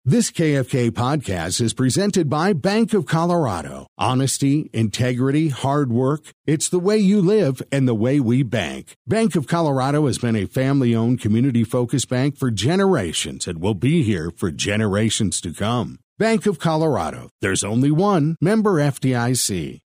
This KFK podcast is presented by Bank of Colorado. Honesty, integrity, hard work. It's the way you live and the way we bank. Bank of Colorado has been a family-owned, community-focused bank for generations and will be here for generations to come. Bank of Colorado. There's only one. Member FDIC.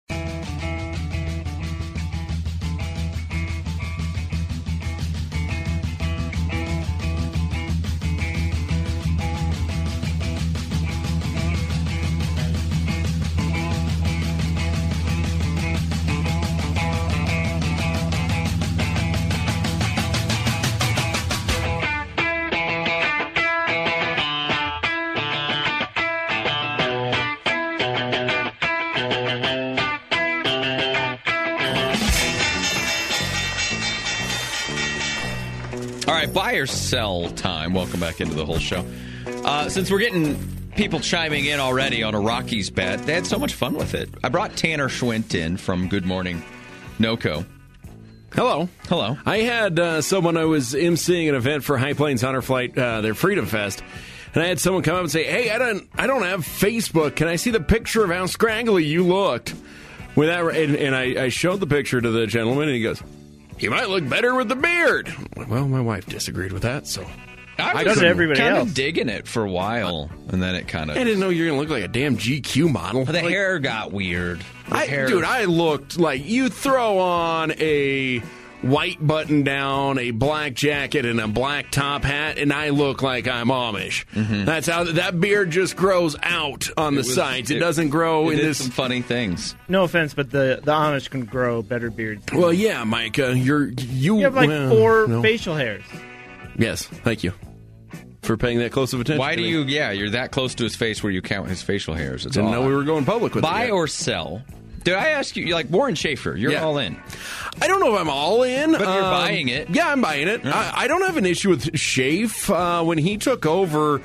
Buy or sell time. Welcome back into the whole show. Since we're getting people chiming in already on a Rockies bet, they had so much fun with it. I brought Tanner Schwint in from Good Morning NoCo. Hello. Hello. I had someone, I was emceeing an event for High Plains Honor Flight, their Freedom Fest, and I had someone come up and say, "Hey, I don't have Facebook. Can I see the picture of how scraggly you looked?" With that, and I showed the picture to the gentleman, and he goes, "You might look better with the beard." Well, my wife disagreed with that, so I was kind of digging it for a while, and then it kind of... I didn't know you were going to look like a damn GQ model. The hair got weird. Dude, I looked like you throw on a white button-down, a black jacket, and a black top hat, and I look like I'm Amish. Mm-hmm. That's how that beard just grows out on the sides. It doesn't grow in this... some funny things. No offense, but the Amish can grow better beards. Well, yeah, Mike, you have like four facial hairs. Yes, thank you for paying that close of attention. Why do you... Yeah, you're that close to his face where you count his facial hairs. Didn't know we were going public with it. Buy or sell? Did I ask you, like Warren Schaefer, you're all in. I don't know if I'm all in. But you're buying it. Yeah, I'm buying it. Yeah. I don't have an issue with Schaaf. When he took over,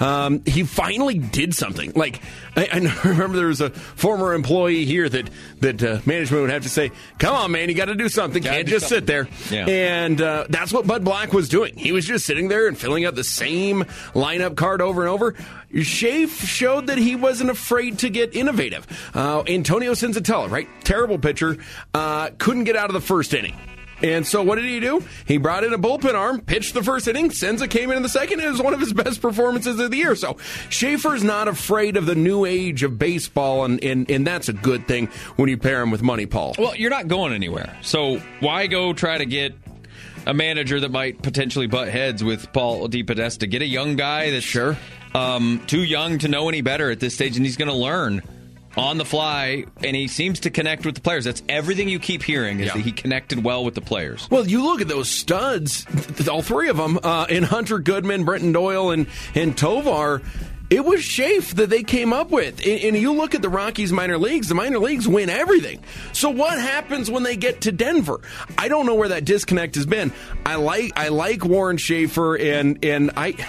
he finally did something. Like, I remember there was a former employee here that management would have to say, "Come on, man, you got to do something. Can't just sit there." Yeah. And that's what Bud Black was doing. He was just sitting there and filling out the same lineup card over and over. Schaaf showed that he wasn't afraid to get innovative. Antonio Senzatella, right? Terrible pitcher. Couldn't get out of the first inning. And so what did he do? He brought in a bullpen arm, pitched the first inning. Senza came in the second. It was one of his best performances of the year. So Schaefer's not afraid of the new age of baseball, and that's a good thing when you pair him with Money Paul. Well, you're not going anywhere. So why go try to get a manager that might potentially butt heads with Paul DePodesta? Get a young guy that's too young to know any better at this stage, and he's going to learn on the fly, and he seems to connect with the players. That's everything you keep hearing, is that he connected well with the players. Well, you look at those studs, all three of them, in Hunter Goodman, Brenton Doyle, and Tovar. It was Schaaf that they came up with. And you look at the Rockies minor leagues, the minor leagues win everything. So what happens when they get to Denver? I don't know where that disconnect has been. I like Warren Schaefer, and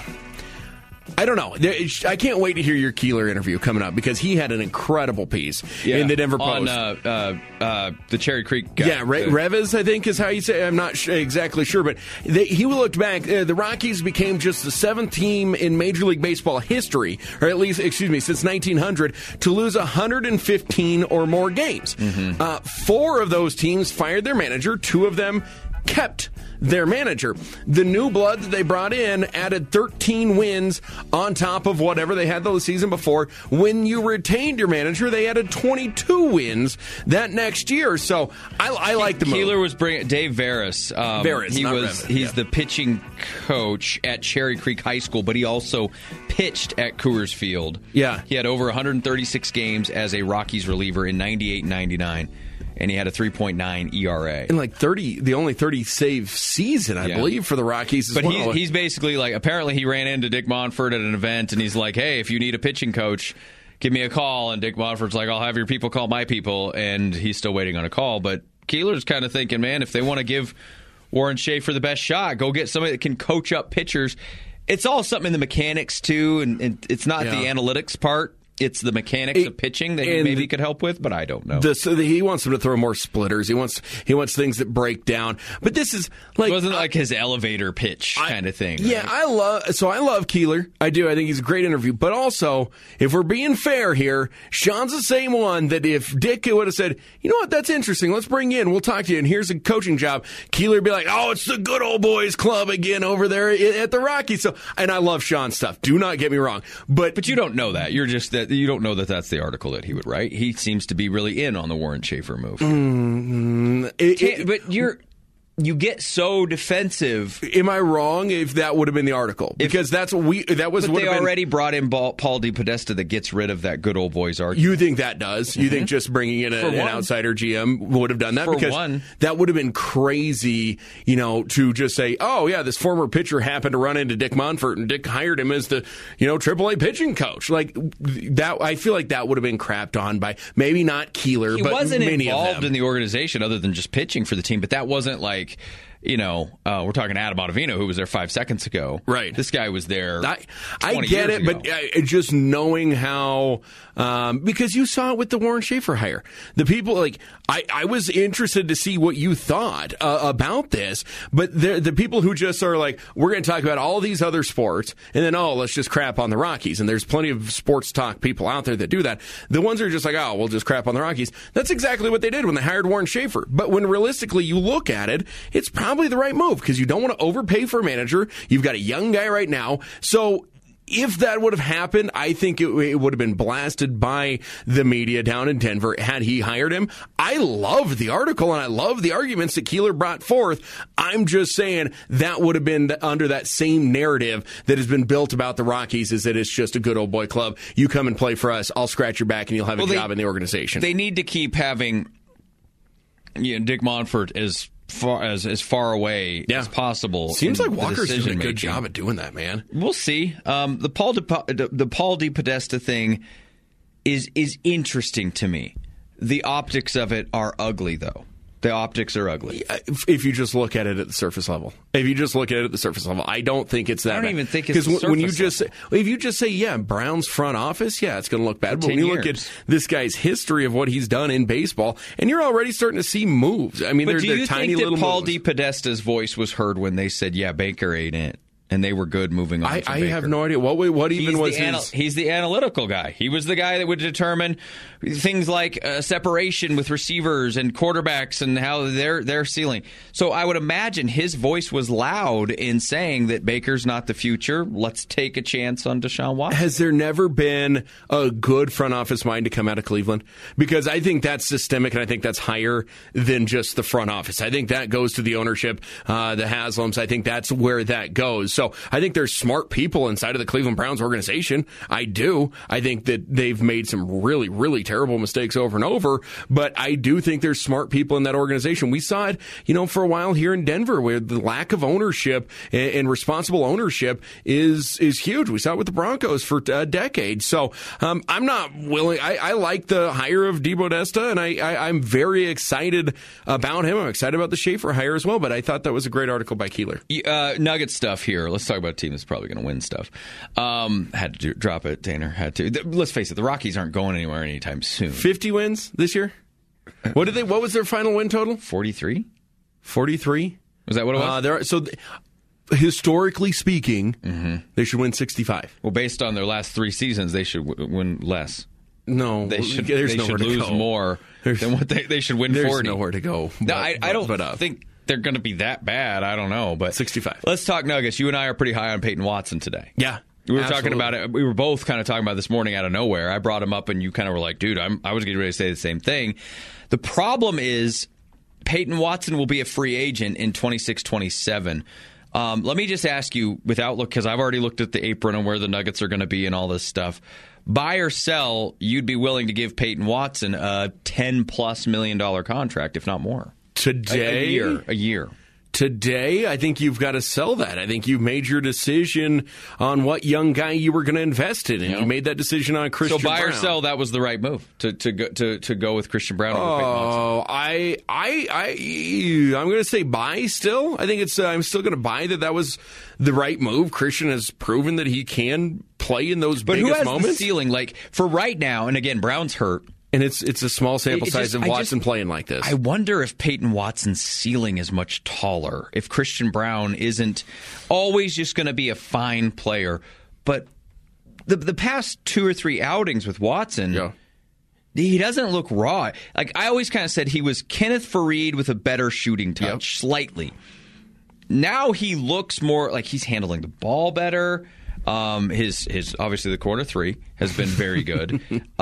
I don't know. I can't wait to hear your Keeler interview coming up, because he had an incredible piece in the Denver Post. On the Cherry Creek guy. Yeah, Revis, I think is how you say it. I'm not exactly sure, but he looked back. The Rockies became just the seventh team in Major League Baseball history, or at least, since 1900, to lose 115 or more games. Mm-hmm. 4 of those teams fired their manager. 2 of them kept their manager. The new blood that they brought in added 13 wins on top of whatever they had the season before. When you retained your manager, they added 22 wins that next year. So I like the move. Keeler was bringing Dave Veras. He's the pitching coach at Cherry Creek High School, but he also pitched at Coors Field. Yeah. He had over 136 games as a Rockies reliever in 98 and 99. And he had a 3.9 ERA. And the only 30 save season, I believe, for the Rockies as well. But he's basically like, apparently he ran into Dick Monfort at an event, and he's like, "Hey, if you need a pitching coach, give me a call." And Dick Monfort's like, "I'll have your people call my people." And he's still waiting on a call. But Keeler's kind of thinking, man, if they want to give Warren Schaefer the best shot, go get somebody that can coach up pitchers. It's all something in the mechanics, too, and it's not the analytics part. it's the mechanics of pitching that he maybe could help with, but I don't know. He wants them to throw more splitters. He wants things that break down. But this is like... It wasn't like his elevator pitch kind of thing. Yeah, right? I love Keeler. I do. I think he's a great interview. But also, if we're being fair here, Sean's the same one that if Dick would have said, you know what, that's interesting, let's bring you in, we'll talk to you, and here's a coaching job, Keeler would be like, oh, it's the good old boys club again over there at the Rockies. So, and I love Sean's stuff. Do not get me wrong. But you don't know that. You're just that you don't know that that's the article that he would write. He seems to be really in on the Warren Schaefer move. But you get so defensive. Am I wrong if that would have been the article? Because But they already brought in Paul DePodesta that gets rid of that good old boys argument. You think that does? Mm-hmm. You think just bringing in an outsider GM would have done that? Because that would have been crazy, to just say, oh yeah, this former pitcher happened to run into Dick Monfort and Dick hired him as the, AAA pitching coach. Like that, I feel like that would have been crapped on by maybe not Keeler, but many of them. He wasn't involved in the organization other than just pitching for the team, but that wasn't like, we're talking Adam Ottavino, who was there 5 seconds ago. Right. This guy was there. I get it, ago. But just knowing how, because you saw it with the Warren Schaefer hire. The people, I was interested to see what you thought about this, but the people who just are like, we're going to talk about all these other sports, and then, let's just crap on the Rockies. And there's plenty of sports talk people out there that do that. The ones who are just like, we'll just crap on the Rockies. That's exactly what they did when they hired Warren Schaefer. But when realistically you look at it, it's probably the right move because you don't want to overpay for a manager. You've got a young guy right now. So if that would have happened, I think it would have been blasted by the media down in Denver had he hired him. I love the article and I love the arguments that Keeler brought forth. I'm just saying that would have been under that same narrative that has been built about the Rockies, is that it's just a good old boy club. You come and play for us. I'll scratch your back and you'll have a job in the organization. They need to keep having Dick Monfort as far away as possible. Seems like Walker's doing a good job at doing that, man. We'll see. The Paul DePodesta thing is interesting to me. The optics of it are ugly, though. The optics are ugly. If you just look at it at the surface level. I don't think it's that bad. I don't even think it's because when you just say, if you just say, Brown's front office, it's going to look bad. But when you look at this guy's history of what he's done in baseball, and you're already starting to see moves. I mean, they're tiny little moves. Paul DePodesta's voice was heard when they said, Baker ain't it? And they were good moving on. I have no idea. What even was his... He's the analytical guy. He was the guy that would determine things like separation with receivers and quarterbacks and how they're ceiling. So I would imagine his voice was loud in saying that Baker's not the future. Let's take a chance on Deshaun Watson. Has there never been a good front office mind to come out of Cleveland? Because I think that's systemic, and I think that's higher than just the front office. I think that goes to the ownership, the Haslams. I think that's where that goes. So I think there's smart people inside of the Cleveland Browns organization. I do. I think that they've made some really, really terrible mistakes over and over, but I do think there's smart people in that organization. We saw it, for a while here in Denver, where the lack of ownership and responsible ownership is huge. We saw it with the Broncos for a decade. So I'm not willing. I like the hire of DePodesta, and I'm very excited about him. I'm excited about the Schaefer hire as well, but I thought that was a great article by Keeler. Nugget stuff here. Let's talk about a team that's probably going to win stuff. Had to drop it, Tanner. Had to. Let's face it, the Rockies aren't going anywhere anytime soon. 50 wins this year? What was their final win total? 43? 43? Was that what it was? Historically speaking, they should win 65. Well, based on their last 3 seasons, they should win less. No, they should lose more than what they should win 40. There's nowhere to go. I don't think they're going to be that bad. I don't know, but 65. Let's talk Nuggets. You and I are pretty high on Peyton Watson today. Yeah. We were talking about it. We were both kind of talking about this morning out of nowhere. I brought him up, and you kind of were like, dude, I was getting ready to say the same thing. The problem is Peyton Watson will be a free agent in 26-27. Let me just ask you, without look, because I've already looked at the apron and where the Nuggets are going to be and all this stuff. Buy or sell, you'd be willing to give Peyton Watson a $10+ million contract, if not more. Today? A year. today, I think you've got to sell that. I think you've made your decision on what young guy you were going to invest in, and you made that decision on Christian Brown. So buy or sell, that was the right move to go with Christian Brown. Oh, I'm going to say buy still. I think I'm still going to buy that was the right move. Christian has proven that he can play in those biggest moments. But who has the ceiling? Like, for right now, and again, Brown's hurt. And it's a small sample size of Watson playing like this. I wonder if Peyton Watson's ceiling is much taller, if Christian Brown isn't always just going to be a fine player. But the past 2 or 3 outings with Watson, he doesn't look raw. Like, I always kind of said he was Kenneth Faried with a better shooting touch, slightly. Now he looks more like he's handling the ball better. His obviously the corner 3 has been very good.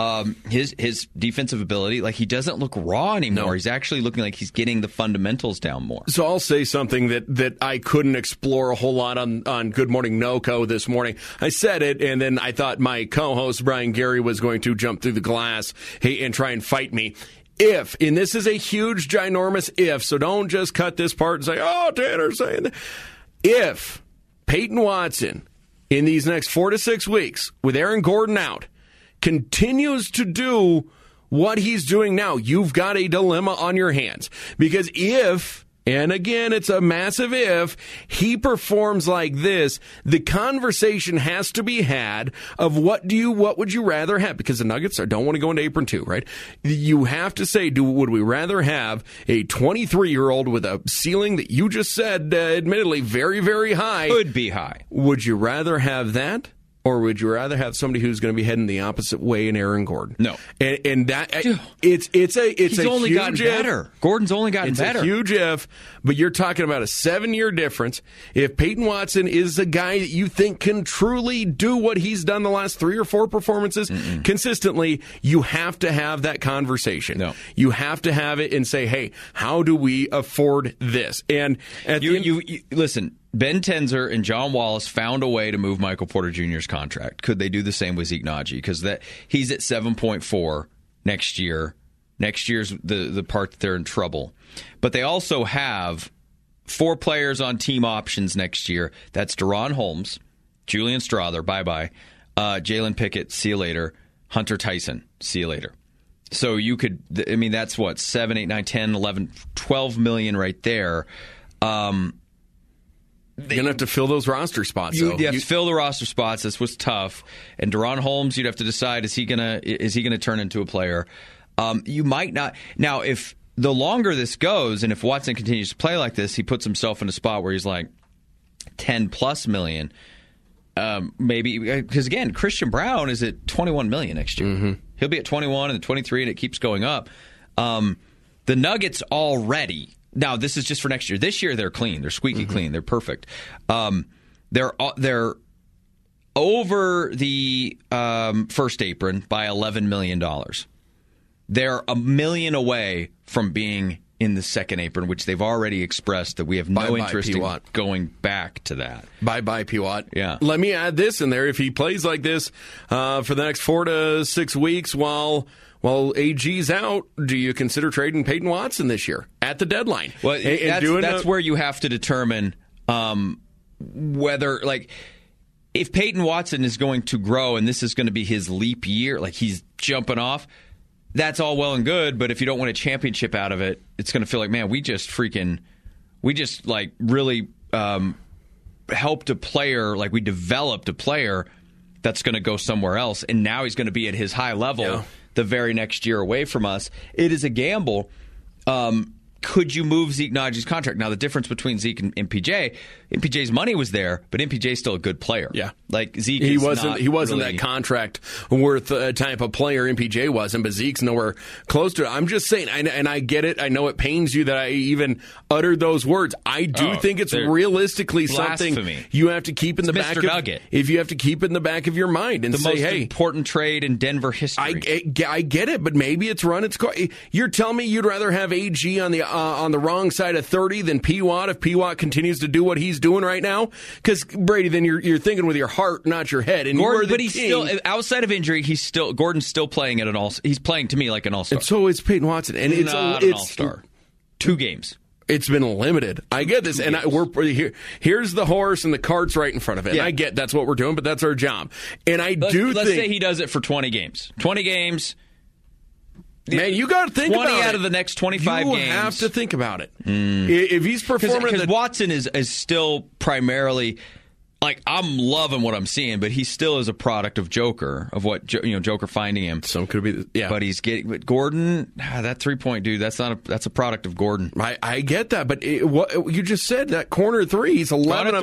His defensive ability, like, he doesn't look raw anymore. No. He's actually looking like he's getting the fundamentals down more. So I'll say something that I couldn't explore a whole lot on Good Morning NoCo this morning. I said it, and then I thought my co-host Brian Gary was going to jump through the glass and try and fight me. If, and this is a huge, ginormous if, so don't just cut this part and say, oh, Tanner's saying that. If Peyton Watson, in these next 4 to 6 weeks, with Aaron Gordon out, continues to do what he's doing now, you've got a dilemma on your hands. Because if, and again, it's a massive if, he performs like this, the conversation has to be had of what would you rather have? Because the Nuggets don't want to go into apron 2, right? You have to say, would we rather have a 23-year-old with a ceiling that you just said, admittedly, very, very high? Could be high. Would you rather have that? Or would you rather have somebody who's going to be heading the opposite way in Aaron Gordon? No, and that it's He's a only huge gotten better. Gordon's only gotten better. It's a huge if, but you're talking about a 7-year difference. If Peyton Watson is a guy that you think can truly do what he's done the last 3 or 4 performances consistently, you have to have that conversation. No, you have to have it and say, "Hey, how do we afford this?" And you listen. Ben Tenzer and John Wallace found a way to move Michael Porter Jr.'s contract. Could they do the same with Zeke Naji? Because he's at 7.4 next year. Next year's the part that they're in trouble. But they also have 4 players on team options next year. That's Deron Holmes, Julian Strawther, bye-bye, Jalen Pickett, see you later, Hunter Tyson, see you later. So you could, I mean, that's what, 7, 8, 9, 10, 11, 12 million right there. You're going to have to fill those roster spots, though. You have to fill the roster spots. This was tough. And Deron Holmes, you'd have to decide, is he going to turn into a player? You might not. Now, if the longer this goes, and if Watson continues to play like this, he puts himself in a spot where he's like 10+ million. Maybe, because again, Christian Brown is at 21 million next year. Mm-hmm. He'll be at 21 and 23, and it keeps going up. The Nuggets already. Now, this is just for next year. This year, they're clean. They're squeaky clean. They're perfect. They're over the first apron by $11 million. They're $1 million away from being in the second apron, which they've already expressed that we have no interest in going back to that. Bye-bye, P-Watt. Yeah. Let me add this in there. If he plays like this for the next 4 to 6 weeks while AG's out, do you consider trading Peyton Watson this year at the deadline? Well, that's where you have to determine whether, like, if Peyton Watson is going to grow and this is going to be his leap year, like he's jumping off, that's all well and good. But if you don't win a championship out of it, it's going to feel like, man, we just really helped a player, like we developed a player that's going to go somewhere else, and now he's going to be at his high level the very next year away from us. It is a gamble. Could you move Zeke Naji's contract? Now, the difference between Zeke and MPJ, MPJ's money was there, but MPJ's still a good player. Yeah. Like Zeke he wasn't really that contract worth type of player MPJ wasn't, but Zeke's nowhere close to it. I'm just saying, and I get it. I know it pains you that I even uttered those words. I do think it's realistically something you have to keep in the back of Nugget. If you have to keep it in the back of your mind and the say, most important trade in Denver history. I get it, but maybe it's run its course. You're telling me you'd rather have AG on the wrong side of 30 than P-Watt if P-Watt continues to do what he's doing right now? Because, Brady, then you're thinking with your heart, not your head. And Gordon, but he's still, outside of injury, Gordon's still playing at an all. He's playing to me like an all-star. And so is Peyton Watson. And it's an all-star. 2 games. It's been limited. I get this, and here's the horse, and the cart's right in front of it. Yeah. And I get that's what we're doing, but that's our job. And let's say he does it for 20 games. 20 games. Man, you got to think about it. 20 out of the next 25 games. You have to think about it. If he's performing, because Watson is still primarily. Like, I'm loving what I'm seeing, but he still is a product of Joker, of what Joker finding him. Some could be, yeah. But he's getting Gordon. That 3-point dude. That's a product of Gordon. I get that, but what you just said, that corner three, he's 11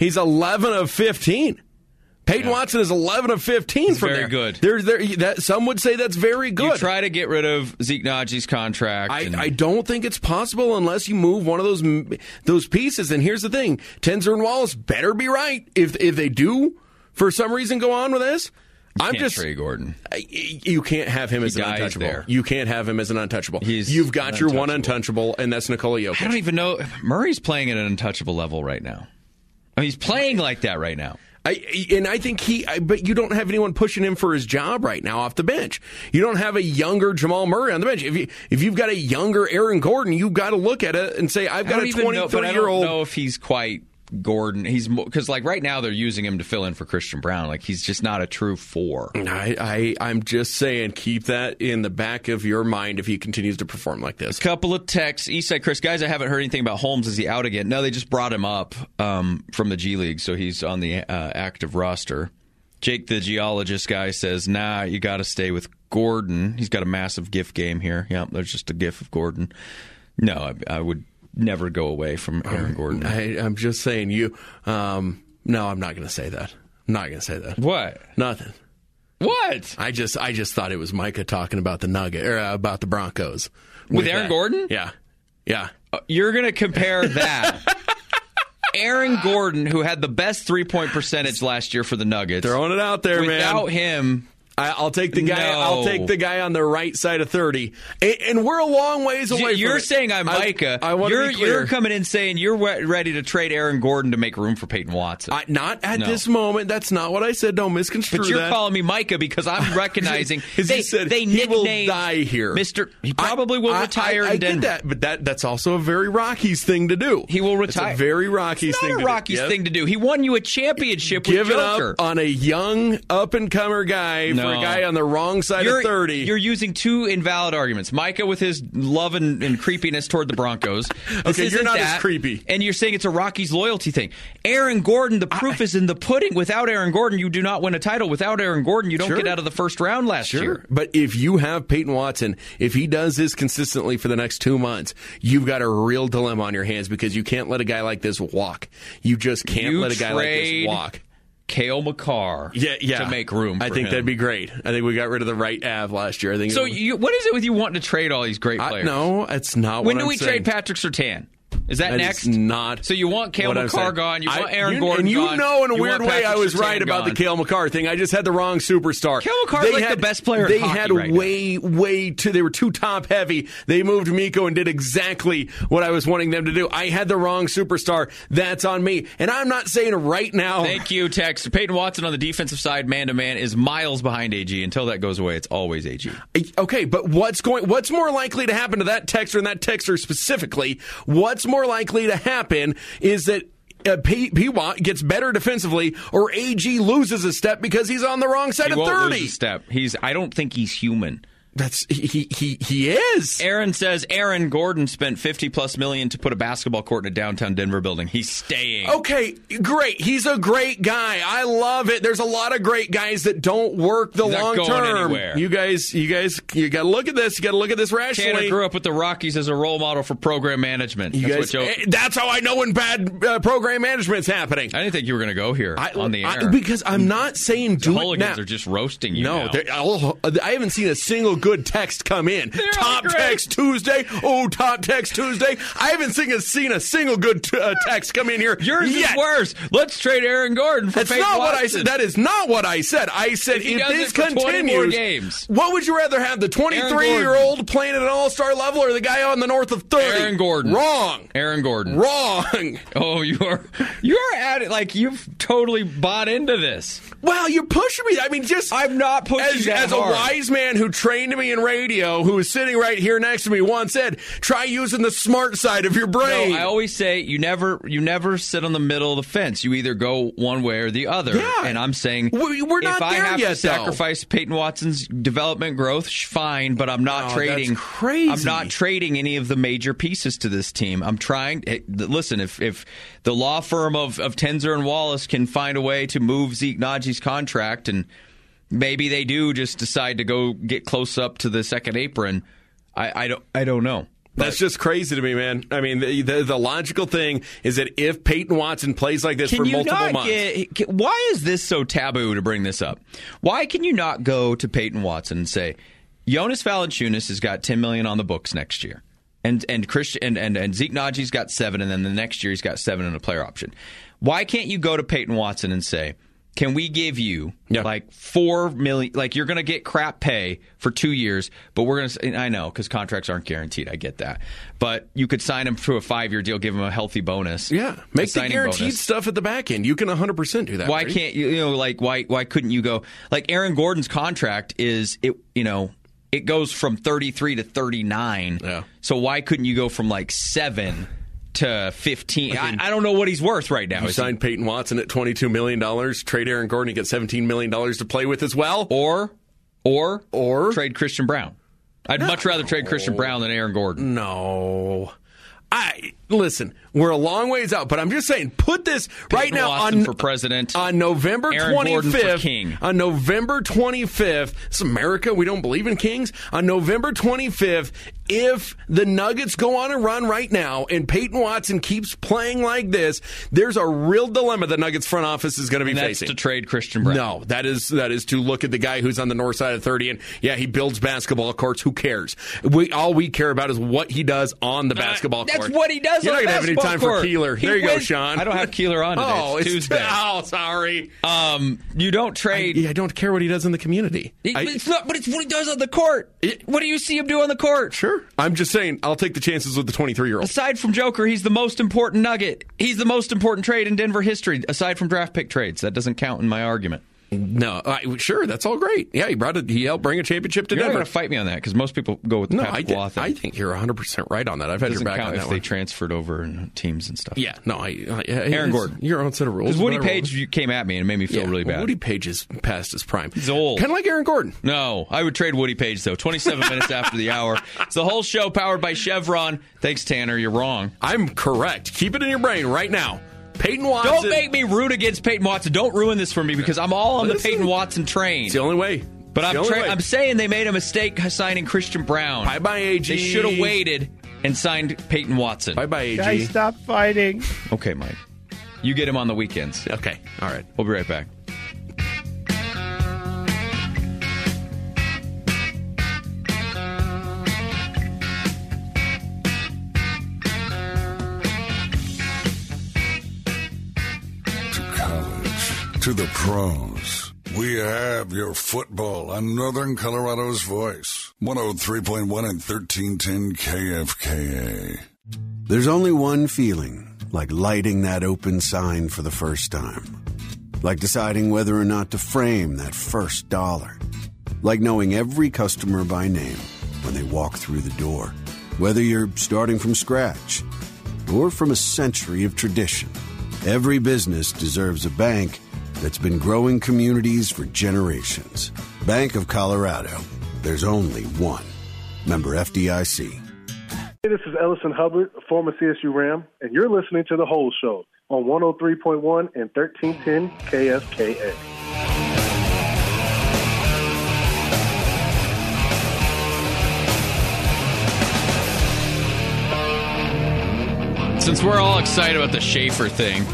of 15. Peyton Watson is 11 of 15 He's from very there. good. Some would say that's very good. You try to get rid of Zeke Najee's contract. I don't think it's possible unless you move one of those pieces. And here's the thing: Tenzer and Wallace better be right. If they do, for some reason, go on with this. You can't trade Gordon. You can't have him as an untouchable. There. You can't have him as an untouchable. You've got your one untouchable, and that's Nikola Jokic. I don't even know. Murray's playing at an untouchable level right now. I mean, he's playing like that right now. I think but you don't have anyone pushing him for his job right now off the bench. You don't have a younger Jamal Murray on the bench. If you've got a younger Aaron Gordon, you've got to look at it and say, I've got a 23-year-old. I don't know if he's quite Gordon. He's because like right now they're using him to fill in for Christian Brown. Like he's just not a true 4. I'm just saying, keep that in the back of your mind if he continues to perform like this. Couple of texts. Eastside Chris, guys, I haven't heard anything about Holmes. Is he out again? No, they just brought him up from the G League, so he's on the active roster. Jake, the geologist guy, says, nah, you got to stay with Gordon. He's got a massive GIF game here. Yeah, there's just a GIF of Gordon. No, I would never go away from Aaron Gordon. I'm just saying no, I'm not going to say that. I'm not going to say that. What? Nothing. What? I just thought it was Micah talking about about the Broncos. With Aaron Gordon? Yeah. Yeah. You're going to compare that. Aaron Gordon, who had the best 3-point percentage last year for the Nuggets. Throwing it out there, man. Without him... I'll take the guy. No. I'll take the guy on the right side of 30, and we're a long ways away. You're from saying I'm Micah. You're coming in saying you're ready to trade Aaron Gordon to make room for Peyton Watson. Not at this moment. That's not what I said. Don't misconstrue that. But you're calling me Micah because I'm recognizing they he will die here. He probably will retire in Denver. Get that, but that's also a very Rockies thing to do. He will retire. It's a very Rockies thing. Not a Rockies thing to do. He won you a championship with Joker. Up on a young up and comer guy. For a guy on the wrong side of 30. You're using two invalid arguments. Micah with his love and creepiness toward the Broncos. Okay, you're not as creepy. And you're saying it's a Rockies loyalty thing. Aaron Gordon, the proof is in the pudding. Without Aaron Gordon, you do not win a title. Without Aaron Gordon, you don't get out of the first round last year. But if you have Peyton Watson, if he does this consistently for the next 2 months, you've got a real dilemma on your hands because you can't let a guy like this walk. You just can't let a guy like this walk. Cale Makar to make room for I think him. That'd be great. I think we got rid of the right Ave last year. I think. So what is it with you wanting to trade all these great players? No, it's not when what I'm saying. When do we trade Patrick Surtain? Is that next? Not. So you want Cale Makar gone? You want Aaron Gordon gone? gone? And you know, in a weird way, I was right about the Cale Makar thing. I just had the wrong superstar. Cale Makar is like the best player in hockey right now. They were too top heavy. They moved Mikko and did exactly what I was wanting them to do. I had the wrong superstar. That's on me. And I'm not saying right now. Thank you, Tex. Peyton Watson on the defensive side, man to man, is miles behind AG. Until that goes away, it's always AG. Okay, but what's more likely to happen to that texter and that texter specifically? What's more likely to happen is that P-Watt gets better defensively, or AG loses a step because he's on the wrong side of 30. He won't lose a step. I don't think he's human. He is. Aaron says Aaron Gordon spent $50+ million to put a basketball court in a downtown Denver building. He's staying. Okay, great. He's a great guy. I love it. There's a lot of great guys that don't work the long term. Anywhere. You guys, you got to look at this. You got to look at this rationally. Tanner grew up with the Rockies as a role model for program management. That's how I know when bad program management's happening. I didn't think you were going to go here on the air because I'm not saying do it now. The hooligans are just roasting you. No, I haven't seen a single good text come in. Top Text Tuesday. Oh, Top Text Tuesday. I haven't seen a single good text come in here. Yours is worse. Let's trade Aaron Gordon for Peyton Watson. What I said. That is not what I said. I said if this continues, games. What would you rather have, the 23-year-old playing at an all-star level or the guy on the north of 30? Aaron Gordon. Wrong. Aaron Gordon. Wrong. Oh, you're at it like you've totally bought into this. Well, you're pushing me. I mean, I'm not pushing as a wise man who trained to me in radio, who is sitting right here next to me, once said, try using the smart side of your brain. No, I always say you never sit on the middle of the fence. You either go one way or the other. Yeah. And I'm saying we're not if I there have yet, to sacrifice Peyton Watson's development growth, fine, but I'm not trading. That's crazy. I'm not trading any of the major pieces to this team. I'm trying. Listen, if the law firm of Tenzer and Wallace can find a way to move Zeke Najee's contract, and maybe they do just decide to go get close up to the second apron, I don't know. That's just crazy to me, man. I mean, the logical thing is that if Peyton Watson plays like this for multiple months. Why is this so taboo to bring this up? Why can you not go to Peyton Watson and say, Jonas Valanciunas has got $10 million on the books next year, and Zeke Najee's got $7 million, and then the next year he's got $7 million in a player option. Why can't you go to Peyton Watson and say, can we give you like $4 million? Like, you're going to get crap pay for 2 years, but we're going to. I know, because contracts aren't guaranteed. I get that, but you could sign him to a 5-year deal, give him a healthy bonus. Yeah, make the guaranteed stuff at the back end. You can 100% do that. Why can't you? Like, why couldn't you go? Like, Aaron Gordon's contract is it. It goes from 33 to 39. Yeah. So why couldn't you go from like 7 to 15? I don't know what he's worth right now. You signed Peyton Watson at $22 million, trade Aaron Gordon, you get $17 million to play with as well. Or trade Christian Brown. I'd much rather trade Christian Brown than Aaron Gordon. No. Listen, we're a long ways out, but I'm just saying, put this right now on for president. On November Aaron 25th. King. On November 25th, it's America. We don't believe in kings. On November 25th, if the Nuggets go on a run right now and Peyton Watson keeps playing like this, there's a real dilemma the Nuggets front office is going to be facing. To trade Christian Brown. No, that is to look at the guy who's on the north side of 30, and he builds basketball courts. Who cares? All we care about is what he does on the basketball court. That's what he does. You're on not going to have any time court. for Keeler. There you go, Sean. I don't have Keeler on today. It's Tuesday. Sorry. You don't trade. I don't care what he does in the community. It's what he does on the court. What do you see him do on the court? Sure. I'm just saying, I'll take the chances with the 23-year-old. Aside from Joker, he's the most important Nugget. He's the most important trade in Denver history, aside from draft pick trades. That doesn't count in my argument. No, sure, that's all great. Yeah, he helped bring a championship to Denver. You're not going to fight me on that because most people go with the Patrick Waugh thing. I think you're 100% right on that. I've had your back on that. Doesn't count if they transferred over in teams and stuff. Yeah, no, Aaron Gordon, your own set of rules. Because Woody Page came at me and made me feel really bad. Woody Page is past his prime. He's old, kind of like Aaron Gordon. No, I would trade Woody Page though. 27 minutes after the hour. It's the whole show powered by Chevron. Thanks, Tanner. You're wrong. I'm correct. Keep it in your brain right now. Peyton Watson. Don't make me root against Peyton Watson. Don't ruin this for me because I'm all on the Peyton Watson train. It's the only way. But I'm saying they made a mistake signing Christian Brown. Bye-bye, AG. They should have waited and signed Peyton Watson. Bye-bye, AG. Guys, stop fighting. Okay, Mike. You get him on the weekends. Okay. All right. We'll be right back. To the pros. We have your football on Northern Colorado's voice. 103.1 and 1310 KFKA. There's only one feeling like lighting that open sign for the first time. Like deciding whether or not to frame that first dollar. Like knowing every customer by name when they walk through the door. Whether you're starting from scratch or from a century of tradition. Every business deserves a bank that's been growing communities for generations. Bank of Colorado. There's only one. Member FDIC. Hey, this is Ellison Hubbard, former CSU Ram, and you're listening to The Whole Show on 103.1 and 1310 KFKA. Since we're all excited about the Schaefer thing,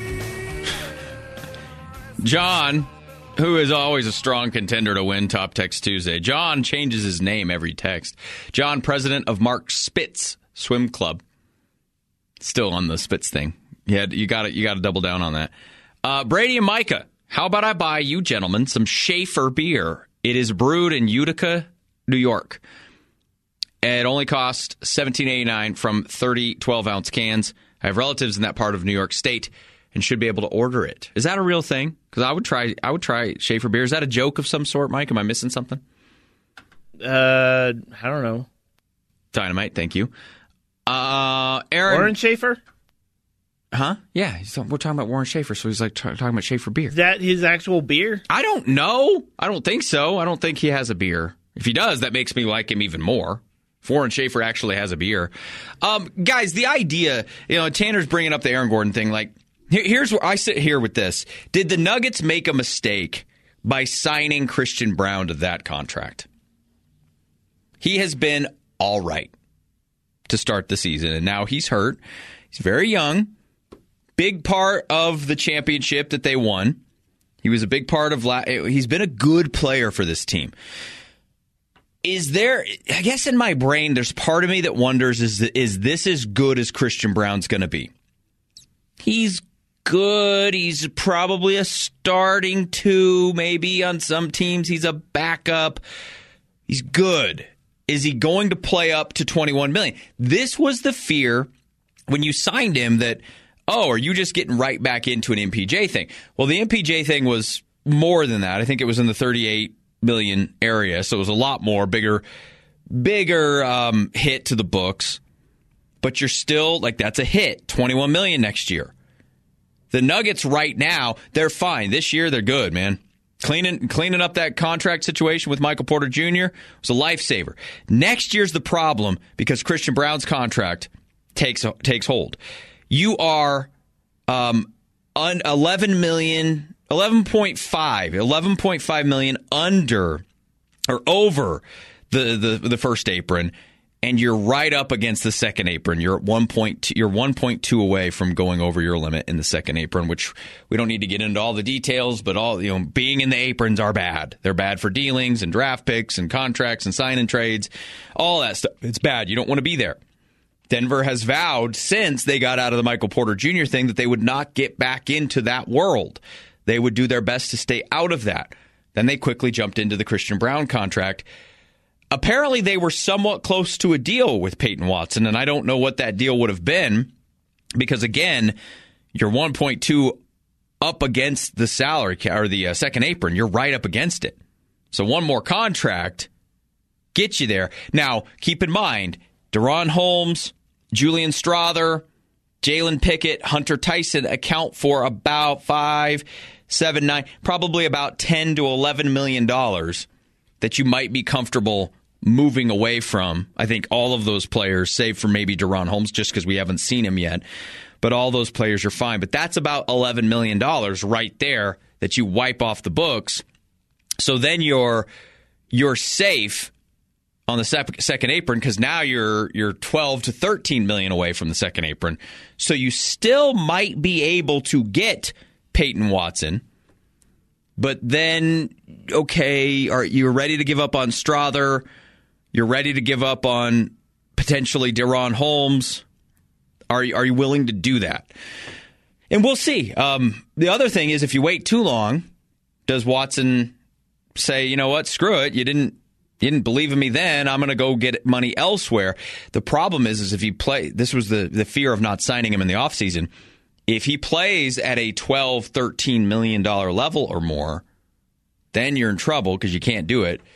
John, who is always a strong contender to win Top Text Tuesday, John changes his name every text. John, president of Mark Spitz Swim Club. Still on the Spitz thing. You got to double down on that. Brady and Micah, how about I buy you gentlemen some Schaefer beer? It is brewed in Utica, New York. It only costs $17.89 from 30 12-ounce cans. I have relatives in that part of New York State and should be able to order it. Is that a real thing? Because I would try Schaefer beer. Is that a joke of some sort, Mike? Am I missing something? I don't know. Dynamite, thank you. Aaron Warren Schaefer? Huh? Yeah, we're talking about Warren Schaefer, so he's like talking about Schaefer beer. Is that his actual beer? I don't know. I don't think so. I don't think he has a beer. If he does, that makes me like him even more. If Warren Schaefer actually has a beer. Guys, the idea, Tanner's bringing up the Aaron Gordon thing. Like, here's where I sit here with this. Did the Nuggets make a mistake by signing Christian Braun to that contract? He has been all right to start the season, and now he's hurt. He's very young. Big part of the championship that they won. He was a big part of he's been a good player for this team. Is there, I guess in my brain, there's part of me that wonders, is this as good as Christian Braun's going to be? He's good. He's probably a starting 2, maybe on some teams. He's a backup. He's good. Is he going to play up to $21 million? This was the fear when you signed him that, are you just getting right back into an MPJ thing? Well, the MPJ thing was more than that. I think it was in the $38 million area, so it was a lot more, bigger hit to the books. But you're still, that's a hit, $21 million next year. The Nuggets right now, they're fine. This year, they're good, man. Cleaning up that contract situation with Michael Porter Jr. was a lifesaver. Next year's the problem because Christian Braun's contract takes hold. You are 11.5 million under or over the first apron, and you're right up against the second apron. You're at 1.2 away from going over your limit in the second apron, which we don't need to get into all the details, but being in the aprons are bad. They're bad for dealings and draft picks and contracts and sign-in trades, all that stuff. It's bad. You don't want to be there. Denver has vowed since they got out of the Michael Porter Jr. thing that they would not get back into that world. They would do their best to stay out of that. Then they quickly jumped into the Christian Braun contract. Apparently, they were somewhat close to a deal with Peyton Watson, and I don't know what that deal would have been because, again, you're 1.2 up against the salary or the second apron. You're right up against it. So one more contract gets you there. Now, keep in mind, DaRon Holmes, Julian Strawther, Jalen Pickett, Hunter Tyson account for about 5, 7, 9, probably about $10 to $11 million that you might be comfortable moving away from. I think all of those players, save for maybe DaRon Holmes, just because we haven't seen him yet, but all those players are fine. But that's about $11 million right there that you wipe off the books. So then you're safe on the second apron because now you're 12 to 13 million away from the second apron. So you still might be able to get Peyton Watson. But then, okay, you're ready to give up on Strawther. You're ready to give up on potentially DaRon Holmes. Are you willing to do that? And we'll see. The other thing is if you wait too long, does Watson say, you know what, screw it, you didn't believe in me then, I'm going to go get money elsewhere. The problem is if you play, this was the fear of not signing him in the offseason. If he plays at a $12, $13 million level or more, then you're in trouble because you can't do it.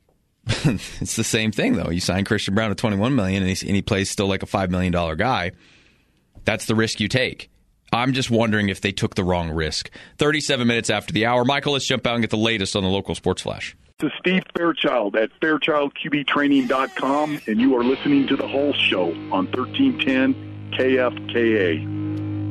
It's the same thing, though. You sign Christian Braun at $21 million and he plays still like a $5 million guy. That's the risk you take. I'm just wondering if they took the wrong risk. 37 minutes after the hour. Michael, let's jump out and get the latest on the local sports flash. This is Steve Fairchild at FairchildQBTraining.com, and you are listening to The Whole Show on 1310 KFKA.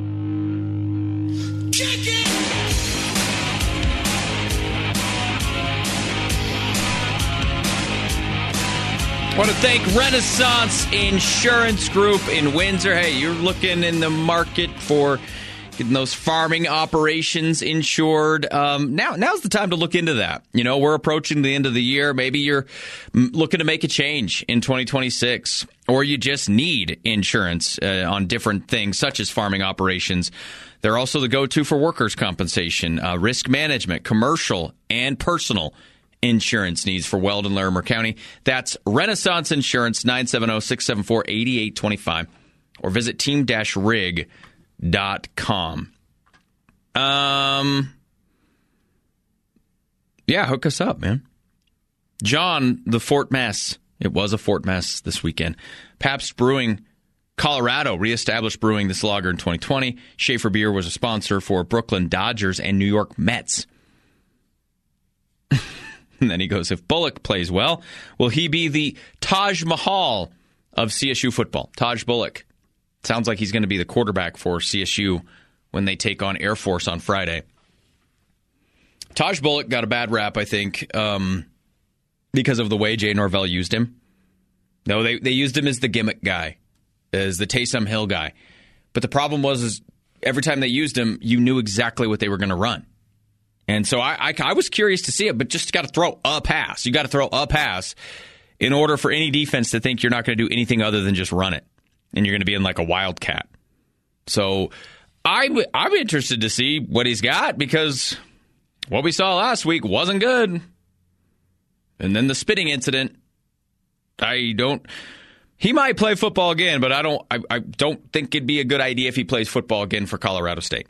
I want to thank Renaissance Insurance Group in Windsor. Hey, you're looking in the market for getting those farming operations insured. Now's the time to look into that. We're approaching the end of the year. Maybe you're looking to make a change in 2026, or you just need insurance on different things, such as farming operations. They're also the go-to for workers' compensation, risk management, commercial, and personal insurance needs for Weldon, Larimer County. That's Renaissance Insurance, 970-674-8825, or visit team-rig.com. Yeah, hook us up, man. John, the Fort Mess. It was a Fort Mess this weekend. Pabst Brewing Colorado reestablished brewing this lager in 2020. Schaefer Beer was a sponsor for Brooklyn Dodgers and New York Mets. And then he goes, if Bullock plays well, will he be the Taj Mahal of CSU football? Taj Bullock. Sounds like he's going to be the quarterback for CSU when they take on Air Force on Friday. Taj Bullock got a bad rap, I think, because of the way Jay Norvell used him. No, they used him as the gimmick guy, as the Taysom Hill guy. But the problem was every time they used him, you knew exactly what they were going to run. And so I was curious to see it, but just got to throw a pass. You got to throw a pass in order for any defense to think you're not going to do anything other than just run it. And you're going to be in like a wildcat. So I'm interested to see what he's got, because what we saw last week wasn't good. And then the spitting incident, he might play football again, but I don't think it'd be a good idea if he plays football again for Colorado State.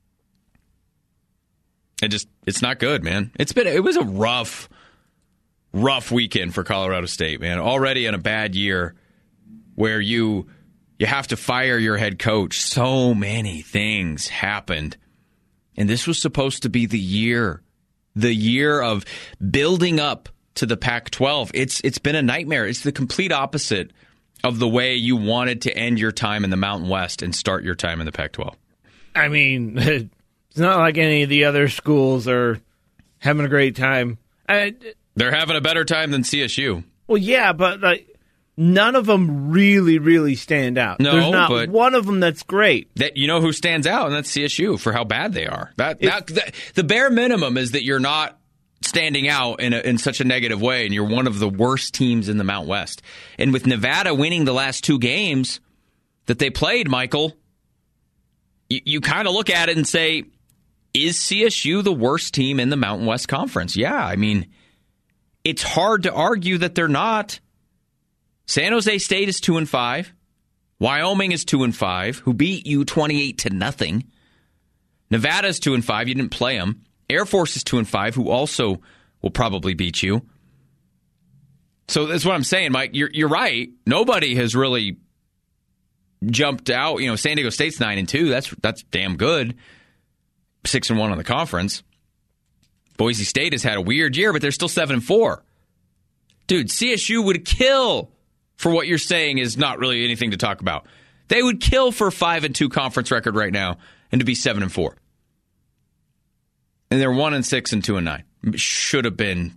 It's not good, man. It was a rough weekend for Colorado State, man. Already in a bad year where you have to fire your head coach. So many things happened. And this was supposed to be the year of building up to the Pac-12. It's been a nightmare. It's the complete opposite of the way you wanted to end your time in the Mountain West and start your time in the Pac-12. I mean, it's not like any of the other schools are having a great time. They're having a better time than CSU. Well, yeah, but none of them really, really stand out. No, there's not but one of them that's great. You know who stands out, and that's CSU for how bad they are. The bare minimum is that you're not standing out in such a negative way, and you're one of the worst teams in the Mountain West. And with Nevada winning the last 2 games that they played, Michael, you kind of look at it and say, is CSU the worst team in the Mountain West Conference? Yeah, I mean, it's hard to argue that they're not. San Jose State is 2-5. Wyoming is 2-5, who beat you 28-0. Nevada's 2-5. You didn't play them. Air Force is 2-5, who also will probably beat you. So that's what I'm saying, Mike. You're right. Nobody has really jumped out. You know, San Diego State's 9-2. That's damn good. 6-1 on the conference. Boise State has had a weird year, but they're still 7-4. Dude, CSU would kill for what you're saying is not really anything to talk about. They would kill for a 5-2 conference record right now and to be 7-4. And they're 1-6 and 2-9. Should have been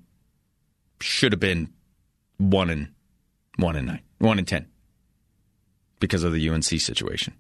1-9, 1-10 because of the UNC situation.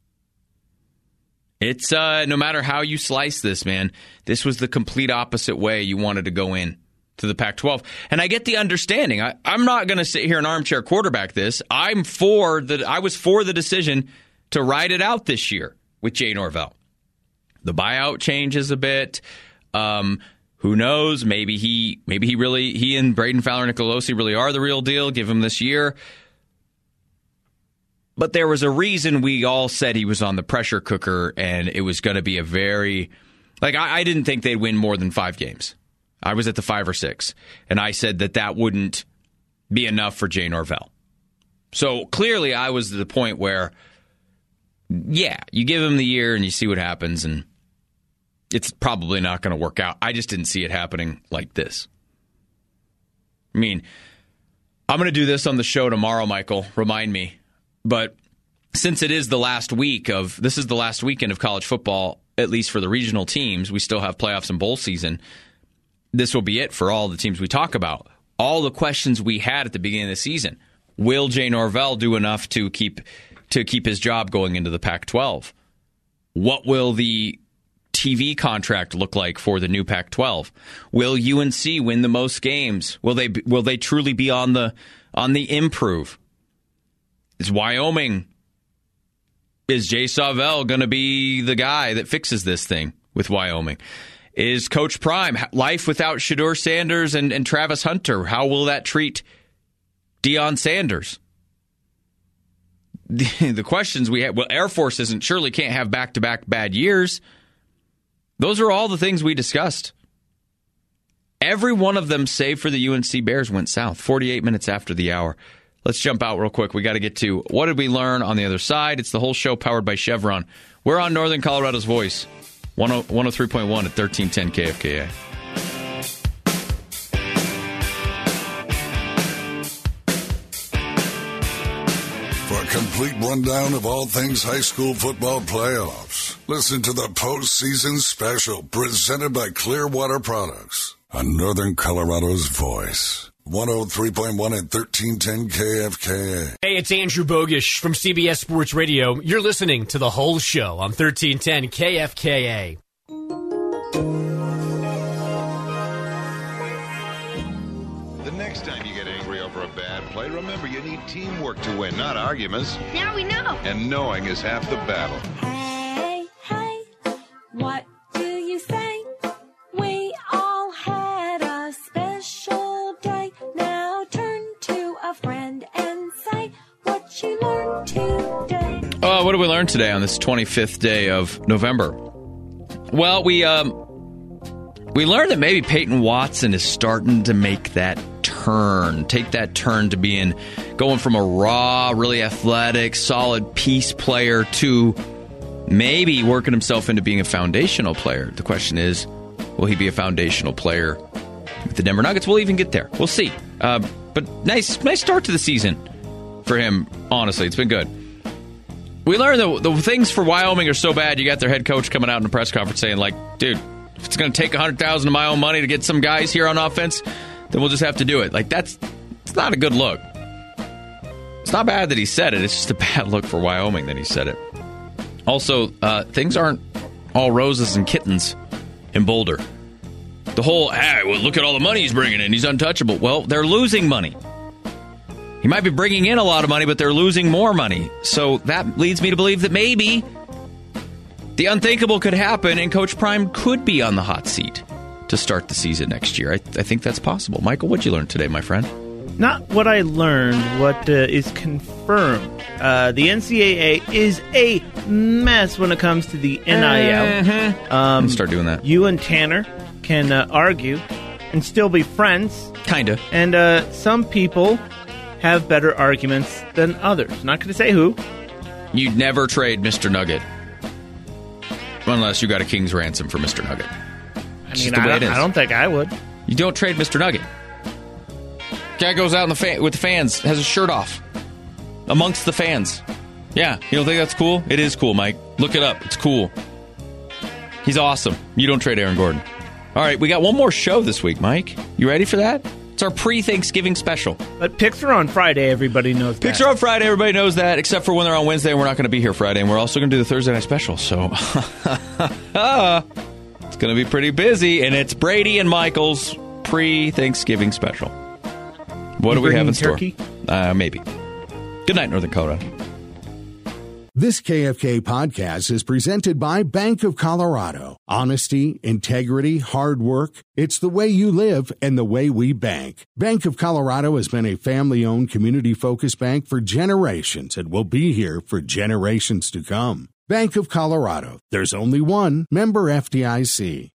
It's no matter how you slice this, man, this was the complete opposite way you wanted to go in to the Pac-12. And I get the understanding. I'm not going to sit here and armchair quarterback this. I was for the decision to ride it out this year with Jay Norvell. The buyout changes a bit. Who knows? Maybe he and Braden Fowler-Nicolosi really are the real deal. Give him this year. But there was a reason we all said he was on the pressure cooker, and it was going to be a very... I didn't think they'd win more than 5 games. I was at the 5 or 6, and I said that wouldn't be enough for Jay Norvell. So clearly I was at the point where, yeah, you give him the year and you see what happens, and it's probably not going to work out. I just didn't see it happening like this. I mean, I'm going to do this on the show tomorrow, Michael. Remind me. But since it is the last weekend of college football, at least for the regional teams, we still have playoffs and bowl season. This will be it for all the teams we talk about. All the questions we had at the beginning of the season. Will Jay Norvell do enough to keep his job going into the Pac-12? What will the TV contract look like for the new Pac-12? Will UNC win the most games? Will they truly be on the improve? Is Jay Sawvel going to be the guy that fixes this thing with Wyoming? Is Coach Prime, life without Shedeur Sanders and Travis Hunter, how will that treat Deion Sanders? The questions we have, well, Air Force surely can't have back-to-back bad years. Those are all the things we discussed. Every one of them, save for the UNC Bears, went south 48 minutes after the hour. Let's jump out real quick. We got to get to what did we learn on the other side. It's the whole show powered by Chevron. We're on Northern Colorado's Voice, 103.1 at 1310 KFKA. For a complete rundown of all things high school football playoffs, listen to the postseason special presented by Clearwater Products on Northern Colorado's Voice. 103.1 and 1310 KFKA. Hey, it's Andrew Bogish from CBS Sports Radio. You're listening to The Whole Show on 1310 KFKA. The next time you get angry over a bad play, remember you need teamwork to win, not arguments. Now we know. And knowing is half the battle. Hey, hey, what do you say? We all had a special day. Now turn to a friend and say what you learned today. What did we learn today on this 25th day of November? Well, we learned that maybe Peyton Watson is starting to make that take that turn to going from a raw, really athletic, solid piece player to maybe working himself into being a foundational player. The question is, will he be a foundational player with the Denver Nuggets? We'll even get there. We'll see. But nice start to the season for him, honestly. It's been good. We learned the things for Wyoming are so bad, you got their head coach coming out in a press conference saying, like, dude, if it's going to take $100,000 of my own money to get some guys here on offense, then we'll just have to do it. Like, it's not a good look. It's not bad that he said it. It's just a bad look for Wyoming that he said it. Also, things aren't all roses and kittens in Boulder. The whole, well, look at all the money he's bringing in. He's untouchable. Well, they're losing money. He might be bringing in a lot of money, but they're losing more money. So that leads me to believe that maybe the unthinkable could happen and Coach Prime could be on the hot seat to start the season next year. I think that's possible. Michael, what'd you learn today, my friend? Not what I learned, what is confirmed. The NCAA is a mess when it comes to the NIL. Start doing that. You and Tanner can argue and still be friends. Kinda. And some people have better arguments than others. Not going to say who. You'd never trade Mr. Nugget unless you got a king's ransom for Mr. Nugget. I mean, I don't think I would. You don't trade Mr. Nugget. Guy goes out with the fans, has his shirt off amongst the fans. Yeah, you don't think that's cool? It is cool, Mike. Look it up. It's cool. He's awesome. You don't trade Aaron Gordon. All right, we got one more show this week, Mike. You ready for that? It's our pre-Thanksgiving special. But picks are on Friday, everybody knows that. Picks are on Friday, everybody knows that, except for when they're on Wednesday, and we're not going to be here Friday, and we're also going to do the Thursday night special, so it's going to be pretty busy, and it's Brady and Michael's pre-Thanksgiving special. What do we have in store? Turkey? Maybe. Good night, Northern Colorado. This KFK podcast is presented by Bank of Colorado. Honesty, integrity, hard work. It's the way you live and the way we bank. Bank of Colorado has been a family-owned, community-focused bank for generations and will be here for generations to come. Bank of Colorado. There's only one. Member FDIC.